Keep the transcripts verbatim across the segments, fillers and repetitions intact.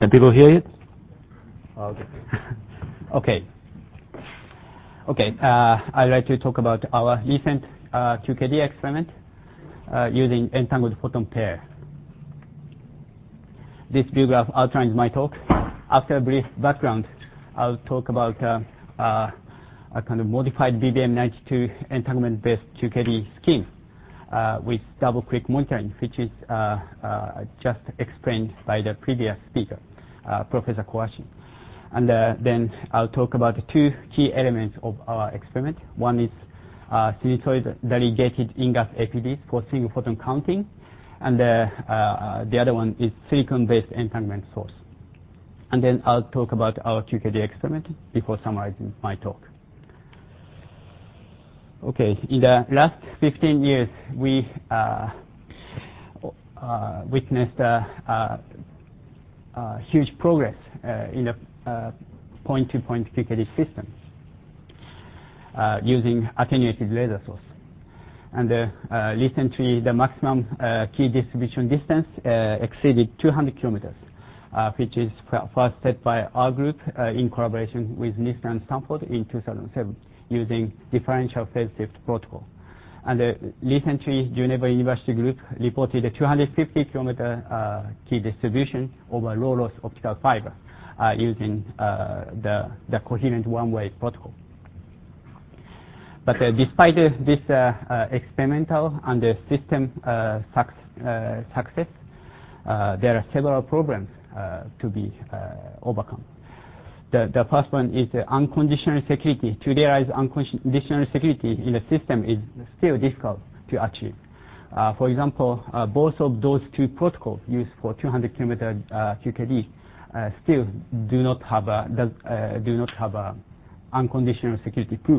Can people hear it? Okay. Okay. Okay. Uh, I'd like to talk about our recent uh, Q K D experiment uh, using entangled photon pair. This view graph outlines my talk. After a brief background, I'll talk about uh, uh, a kind of modified B B M ninety-two entanglement-based Q K D scheme uh, with double-click monitoring, which is uh, uh, just explained by the previous speaker, uh, Professor Kowashi. And uh, then I'll talk about the two key elements of our experiment. One is uh, sinusoidally gated in-gas A P Ds for single photon counting, and uh, uh, the other one is silicon-based entanglement source. And then I'll talk about our Q K D experiment before summarizing my talk. Okay, in the last fifteen years, we uh, uh, witnessed uh, uh, uh, huge progress uh, in the uh, point-to-point Q K D system uh, using attenuated laser source. And uh, uh, recently, the maximum uh, key distribution distance uh, exceeded two hundred kilometers, uh, which is first set by our group uh, in collaboration with NIST and Stanford in two thousand seven using differential phase shift protocol. And uh, recently, Geneva University group reported a two hundred fifty kilometer uh, key distribution over low-loss optical fiber uh, using uh, the, the coherent one-way protocol. But uh, despite uh, this uh, uh, experimental and uh, system uh, suc uh, success, uh, there are several problems uh, to be uh, overcome. The, the first one is uh, unconditional security. To realize unconditional security in the system is still difficult to achieve. Uh, for example, uh, both of those two protocols used for two hundred kilometer uh, Q K D uh, still do not have a, does, uh, do not have a unconditional security proof.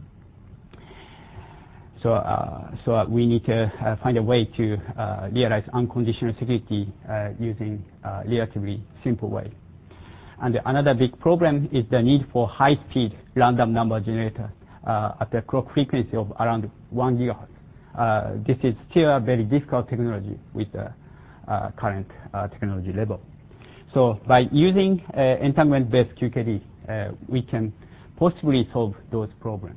So, uh, so uh, we need to uh, find a way to uh, realize unconditional security uh, using a relatively simple way. And another big problem is the need for high-speed random number generator uh, at a clock frequency of around one gigahertz. Uh, this is still a very difficult technology with the uh, current uh, technology level. So by using uh, entanglement-based Q K D, uh, we can possibly solve those problems.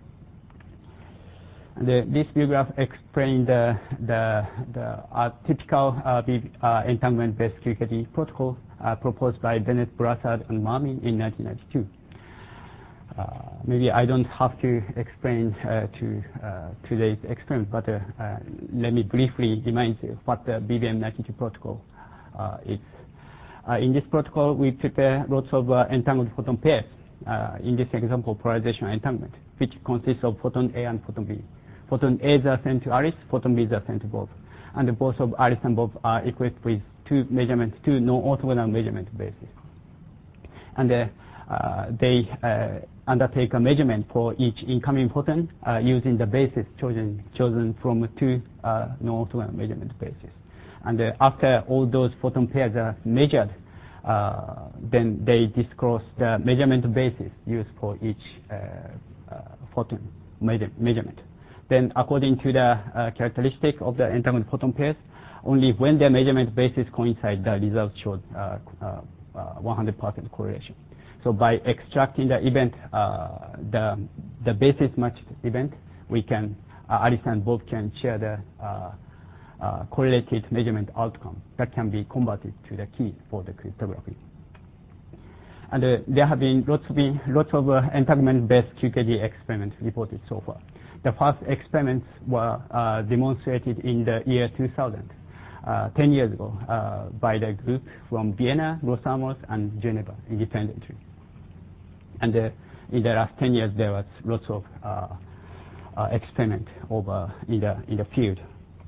And uh, this view graph explains the, the, the uh, typical uh, uh, entanglement-based Q K D protocol uh, proposed by Bennett, Brassard, and Marmin in nineteen ninety-two. Uh, maybe I don't have to explain uh, to uh, today's experiment, but uh, uh, let me briefly remind you what the B B M ninety-two protocol uh, is. Uh, in this protocol, we prepare lots of uh, entangled photon pairs. Uh, in this example, polarization entanglement, which consists of photon A and photon B. Photon A's are sent to Alice, photon B's are sent to Bob. And both of Alice and Bob are equipped with two measurement, two non-orthogonal measurement bases. And uh, uh, they uh, undertake a measurement for each incoming photon uh, using the bases chosen, chosen from two uh, non-orthogonal measurement bases. And uh, after all those photon pairs are measured, uh, then they disclose the measurement basis used for each uh, uh, photon measure measurement. Then according to the uh, characteristic of the entangled photon pairs, only when the measurement bases coincide, the results show uh, uh, one hundred percent correlation. So by extracting the event, uh, the, the basis matched event, we can, uh, Alice and Bob can share the uh, uh, correlated measurement outcome that can be converted to the key for the cryptography. And uh, there have been lots of, lots of uh, entanglement-based Q K D experiments reported so far. The first experiments were uh, demonstrated in the year two thousand, uh, ten years ago, uh, by the group from Vienna, Los Alamos, and Geneva independently. And uh, in the last ten years, there was lots of uh, uh, experiment over in the in the field.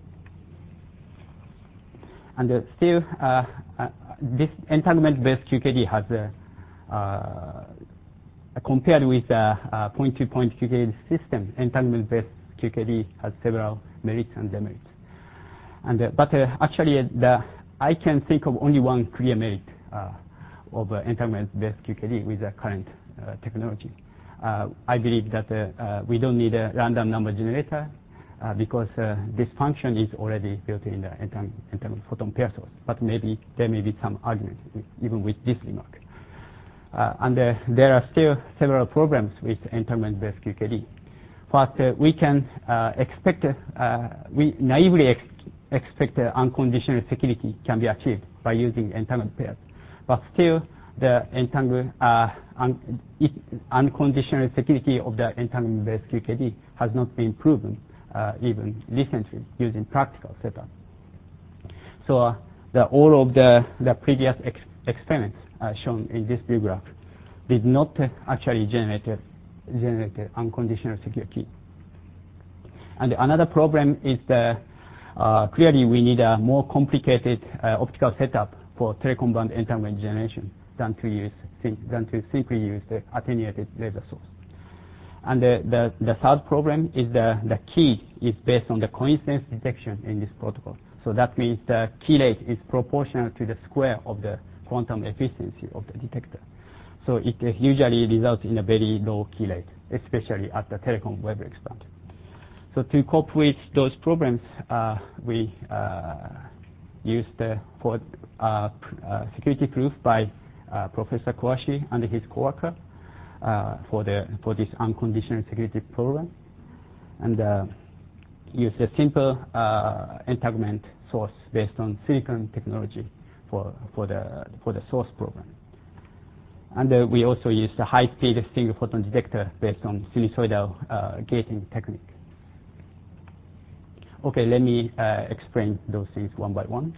And uh, still, uh, uh, this entanglement-based Q K D has a uh, compared with the uh, point-to-point Q K D system, entanglement-based Q K D has several merits and demerits. And uh, but uh, actually, the I can think of only one clear merit uh, of uh, entanglement-based Q K D with the current uh, technology. Uh, I believe that uh, uh, we don't need a random number generator. uh, because uh, this function is already built in the entanglement photon pair source. But maybe there may be some argument even with this remark. Uh, and uh, there are still several problems with entanglement-based Q K D. First, uh, we can uh, expect, uh, we naively ex expect uh, unconditional security can be achieved by using entanglement pairs. But still, the entangle, uh, un it, unconditional security of the entanglement-based Q K D has not been proven uh, even recently using practical setup. So uh, the, all of the, the previous ex experiments uh, shown in this view graph did not uh, actually generate, uh, generate uh, unconditional security. And another problem is the uh, clearly we need a more complicated uh, optical setup for telecom band entanglement generation than to use than to simply use the attenuated laser source. And the, the, the third problem is the, the key is based on the coincidence detection in this protocol. So that means the key rate is proportional to the square of the quantum efficiency of the detector. So it uh, usually results in a very low key rate, especially at the telecom wavelength band. So to cope with those problems, uh, we uh, used uh, for uh, uh, security proof by uh, Professor Kowashi and his coworker uh, for the for this unconditional security program, and uh, used a simple uh, entanglement source based on silicon technology for for the for the source program. And uh, we also used a high-speed single photon detector based on sinusoidal uh, gating technique. Okay, let me uh, explain those things one by one.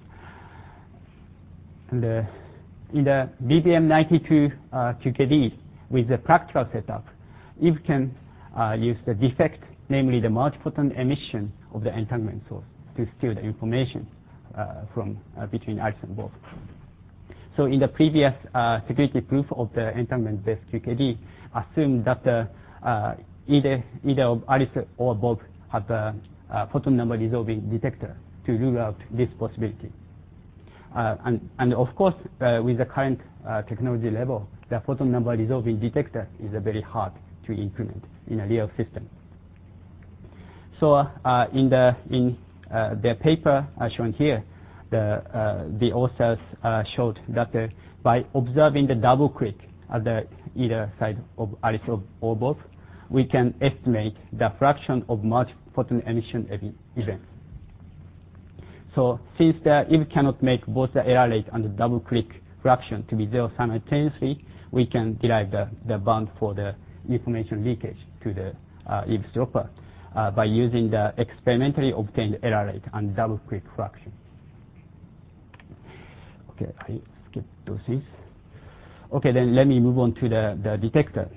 And uh, in the B B M ninety-two uh, Q K D with the practical setup, if we can uh, use the defect, namely the multiphoton emission of the entanglement source, to steal the information uh, from uh, between Alice and Bob. So in the previous uh, security proof of the entanglement-based Q K D, assumed that uh, uh, either either of Alice or Bob had the uh, photon number resolving detector to rule out this possibility. Uh, and, and of course, uh, with the current uh, technology level, the photon number resolving detector is uh, very hard to implement in a real system. So uh, in the in uh, the paper uh, shown here, the uh, the authors uh, showed that uh, by observing the double click at the either side of Alice or Bob, we can estimate the fraction of multi-photon emission events. So since the, if we cannot make both the error rate and the double click fraction to be zero simultaneously, we can derive the, the bound for the information leakage to the uh, eavesdropper uh, by using the experimentally obtained error rate and double click fraction. Okay, I skipped those things. Okay, then let me move on to the, the detector.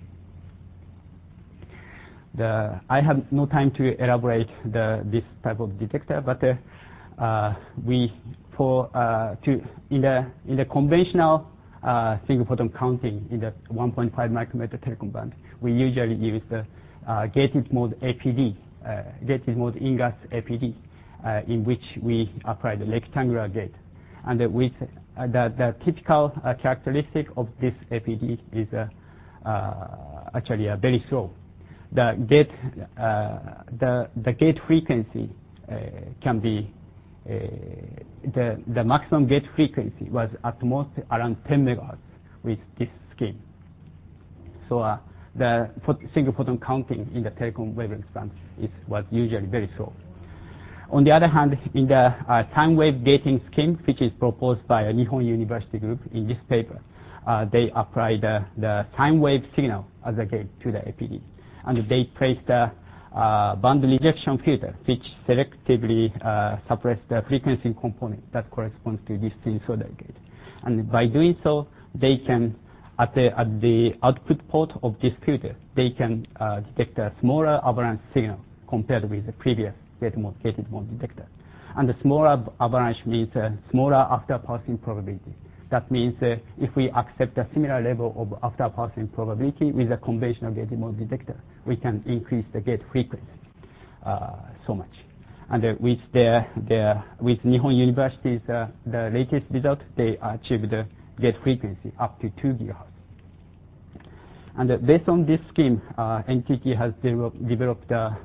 The, I have no time to elaborate the, this type of detector, but uh, uh, we for uh, to in the in the conventional uh, single photon counting in the one point five micrometer telecom band, we usually use the uh, gated mode A P D, uh, gated mode ingress A P D, uh, in which we apply the rectangular gate, and uh, with uh, the the typical uh, characteristic of this A P D is uh, uh, actually uh, very slow. The gate, uh, the the gate frequency uh, can be uh, the the maximum gate frequency was at most around ten megahertz with this scheme. So uh, the phot single photon counting in the telecom wavelength band is was usually very slow. On the other hand, in the uh, time wave gating scheme, which is proposed by a Nihon University group in this paper, uh, they apply the the time wave signal as a gate to the A P D. And they place the uh, band rejection filter, which selectively uh, suppress the frequency component that corresponds to this sinusoidal gate. And by doing so, they can, at the, at the output port of this filter, they can uh, detect a smaller avalanche signal compared with the previous gated mode, gated mode detector. And the smaller avalanche means a smaller after passing probability. That means uh, if we accept a similar level of after passing probability with a conventional gated mode detector, we can increase the gate frequency uh, so much. And uh, with their, their with Nihon University's uh, the latest result, they achieved the gate frequency up to two gigahertz. And uh, based on this scheme, uh, N T T has developed, developed uh,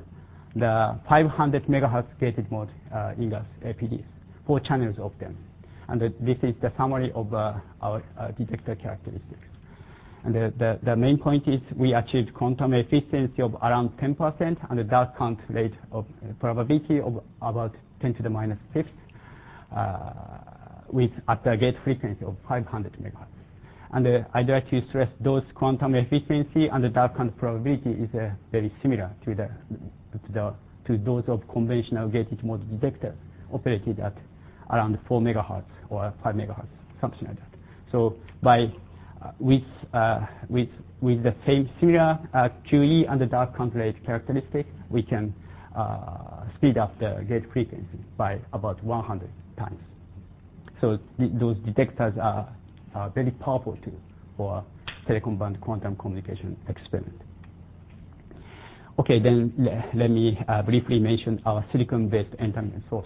the five hundred megahertz gated mode uh, InGaAs A P Ds, four channels of them. And uh, this is the summary of uh, our uh, detector characteristics. And the, the, the main point is we achieved quantum efficiency of around ten percent and a dark count rate of uh, probability of about ten to the minus fifth uh, with at the gate frequency of five hundred megahertz. And uh, I'd like to stress those quantum efficiency and the dark count probability is uh, very similar to the, to the to those of conventional gated mode detectors operated at around four megahertz or five megahertz, something like that. So by uh, with uh, with with the same similar uh, Q E and the dark count rate characteristic, we can uh, speed up the gate frequency by about one hundred times. So th those detectors are, are very powerful too for telecom band quantum communication experiment. Okay, then le let me uh, briefly mention our silicon-based entanglement source.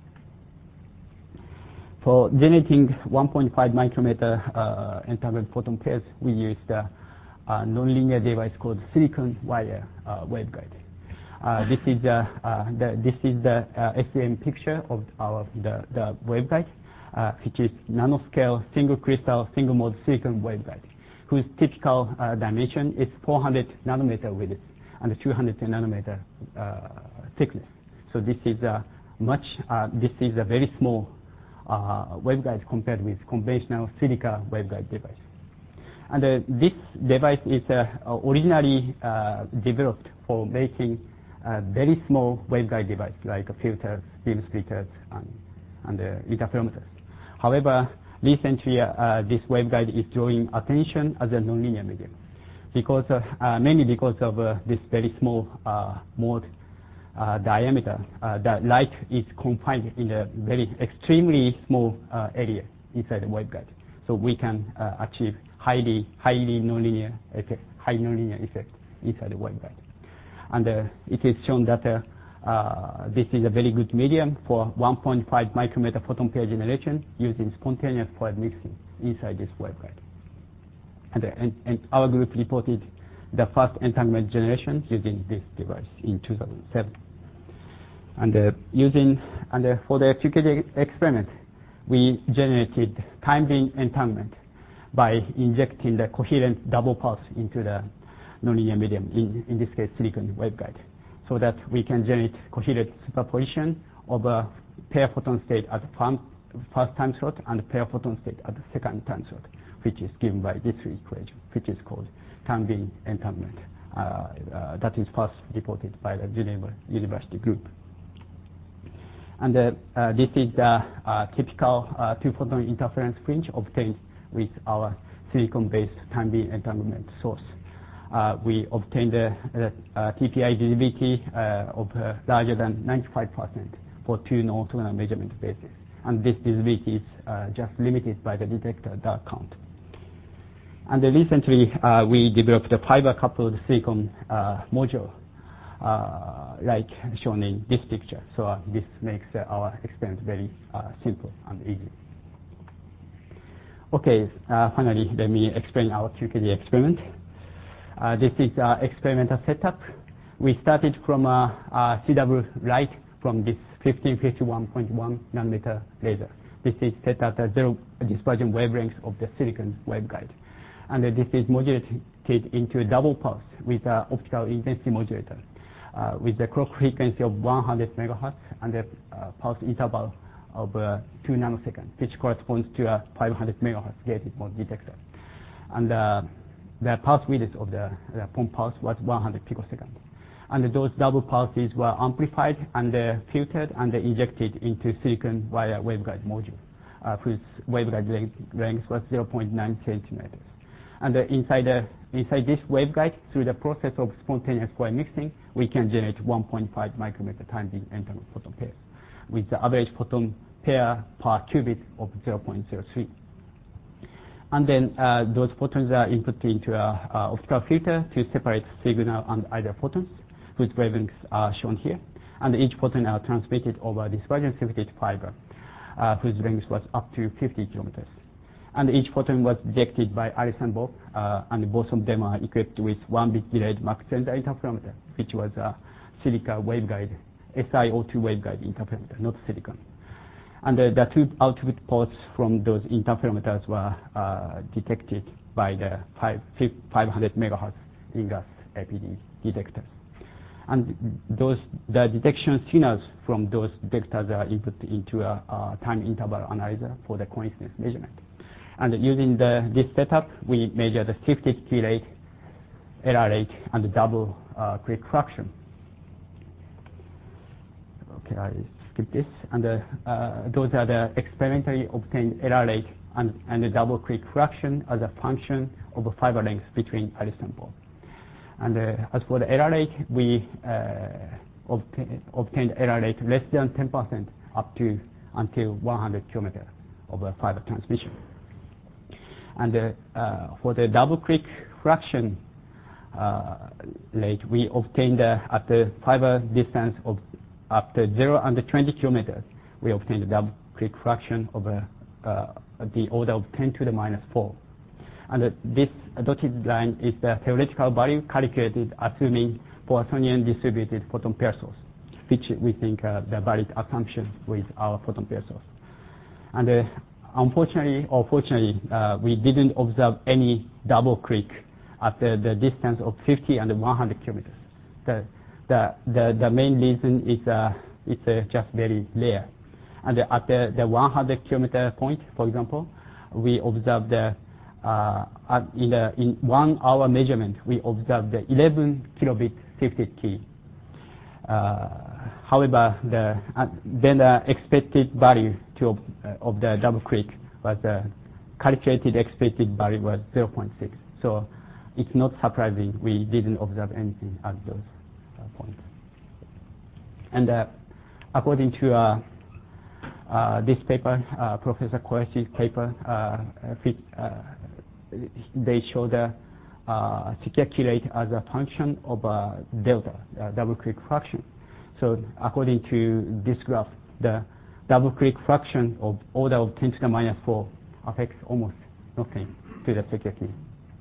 For generating one point five micrometer uh, entanglement photon pairs, we used a, a nonlinear device called silicon wire uh, waveguide. Uh, this is uh, uh, the this is the uh, S M picture of our the the waveguide, uh, which is nanoscale single crystal single mode silicon waveguide, whose typical uh, dimension is four hundred nanometer width and two hundred nanometer uh, thickness. So this is a much uh, this is a very small Uh, waveguide compared with conventional silica waveguide device. And uh, this device is uh, originally uh, developed for making a very small waveguide device like filters, beam splitters, and, and uh, interferometers. However, recently uh, this waveguide is drawing attention as a nonlinear medium, because uh, uh, mainly because of uh, this very small uh, mode Uh, diameter, uh, the light is confined in a very extremely small uh, area inside the waveguide. So we can uh, achieve highly, highly nonlinear effect, high nonlinear effect inside the waveguide. And uh, it is shown that uh, uh, this is a very good medium for one point five micrometer photon pair generation using spontaneous fluid mixing inside this waveguide. And, uh, and, and our group reported the first entanglement generation using this device in two thousand seven. And uh, using and uh, for the Q K D experiment, we generated time beam entanglement by injecting the coherent double pulse into the nonlinear medium, in, in this case silicon waveguide, so that we can generate coherent superposition of a pair photon state at the first time slot and pair photon state at the second time slot, which is given by this equation, which is called time beam entanglement. Uh, uh, that is first reported by the Geneva University group. And uh, uh, this is the uh, typical uh, two-photon interference fringe obtained with our silicon-based time beam entanglement source. Uh, we obtained a, a, a T P I visibility uh, of uh, larger than ninety-five percent for two non-orthogonal measurement bases. And this visibility is uh, just limited by the detector dark count. And uh, recently, uh, we developed a fiber-coupled silicon uh, module, uh, like shown in this picture. So uh, this makes uh, our experiment very uh, simple and easy. Okay, uh, finally, let me explain our Q K D experiment. Uh, this is our experimental setup. We started from a, a C W light from this fifteen fifty-one point one nanometer laser. This is set at a zero dispersion wavelength of the silicon waveguide. And uh, this is modulated into a double pulse with an optical intensity modulator uh, with the clock frequency of one hundred megahertz and a uh, pulse interval of uh, two nanoseconds, which corresponds to a five hundred megahertz gated mode detector. And uh, the pulse width of the, the pump pulse was one hundred picoseconds. And those double pulses were amplified and uh, filtered and uh, injected into silicon wire waveguide module, uh, whose waveguide length, length was zero point nine centimeters. And uh, inside, uh, inside this waveguide, through the process of spontaneous fluid mixing, we can generate one point five micrometer time beam entanglement photon pairs, with the average photon pair per qubit of zero point zero three. And then uh, those photons are input into an optical filter to separate signal and either photons, whose wavelengths are shown here. And each photon are transmitted over dispersion-sensitive fiber, uh, whose length was up to fifty kilometers. And each photon was detected by Alice and Bob, uh, and both of them are equipped with one bit delayed Mach Zehnder interferometer, which was uh, silica waveguide, S i O two waveguide interferometer, not silicon. And uh, the two output ports from those interferometers were uh, detected by the five hundred megahertz INGAS A P D detectors. And those the detection signals from those detectors are input into a, a time interval analyzer for the coincidence measurement. And using the, this setup, we measure the shifted key rate, error rate, and the double uh, click fraction. Okay, I skip this. And uh, uh, those are the experimentally obtained error rate and, and the double click fraction as a function of a fiber length between iris and ball. And uh, as for the error rate, we uh, obtain, obtained error rate less than ten percent up to until one hundred kilometers of a fiber transmission. And uh, uh, for the double click fraction uh, rate, we obtained uh, at the fiber distance of up to zero and twenty kilometers, we obtained a double click fraction of uh, uh, the order of ten to the minus four. And uh, this dotted line is the theoretical value calculated assuming Poissonian distributed photon pair source, which we think uh, the valid assumption with our photon pair source. And uh, unfortunately or fortunately, uh, we didn't observe any double click at the, the distance of fifty and one hundred kilometers. The, the, the, the main reason is uh, it's uh, just very rare. And uh, at the, the one hundred kilometer point, for example, we observed the Uh, in, the, in one hour measurement, we observed the eleven kilobit shifted key. Uh, however, the, uh, then the expected value to, uh, of the double click was the uh, calculated expected value was zero point six. So it's not surprising we didn't observe anything at those uh, points. And uh, according to uh, uh, this paper, uh, Professor Koyashi's paper, uh, fit, uh, they show the uh, secure key rate as a function of uh, delta, uh, double click fraction. So according to this graph, the double click fraction of order of ten to the minus four affects almost nothing to the secure key.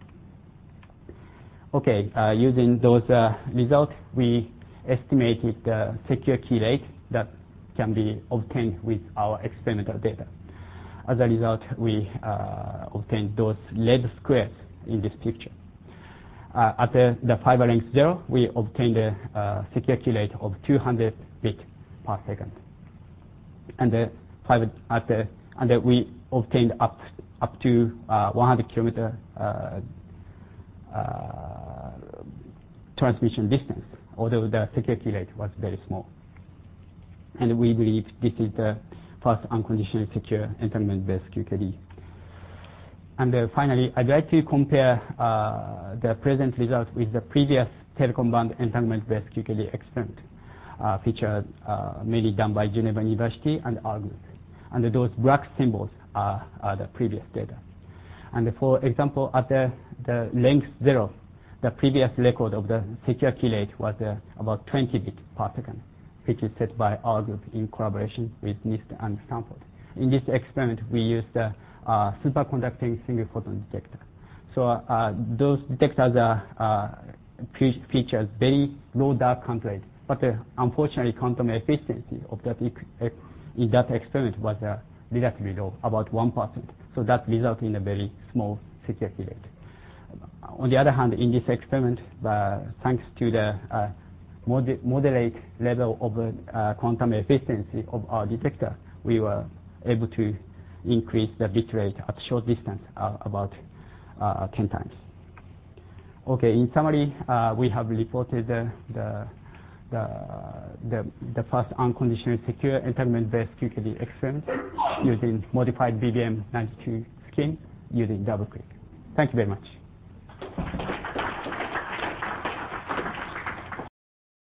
Okay, uh, using those uh, results, we estimated the secure key rate that can be obtained with our experimental data. As a result, we uh, obtained those red squares in this picture. Uh, at the, the fiber length zero, we obtained a uh, secure key rate of two hundred bits per second. And the fiber at the and the, we obtained up up to uh, one hundred kilometer uh, uh, transmission distance, although the secure key rate was very small. And we believe this is the first unconditionally secure entanglement-based Q K D. And uh, finally, I'd like to compare uh, the present result with the previous telecom band entanglement-based Q K D experiment, uh, featured uh, mainly done by Geneva University and our group. And those black symbols are, are the previous data. And for example, at the, the length zero, the previous record of the secure key rate was uh, about twenty bits per second, which is set by our group in collaboration with NIST and Stanford. In this experiment, we used the uh, superconducting single photon detector. So uh, those detectors are uh, features very low dark count rate, but uh, unfortunately, quantum efficiency of that in that experiment was uh, relatively low, about one percent. So that resulted in a very small secure key rate. On the other hand, in this experiment, uh, thanks to the uh, Mod moderate level of uh, quantum efficiency of our detector, we were able to increase the bit rate at short distance uh, about uh, ten times. Okay, in summary, uh, we have reported the, the, the, the, the first unconditionally secure entanglement-based Q K D experiment using modified B B M ninety-two scheme using double click. Thank you very much.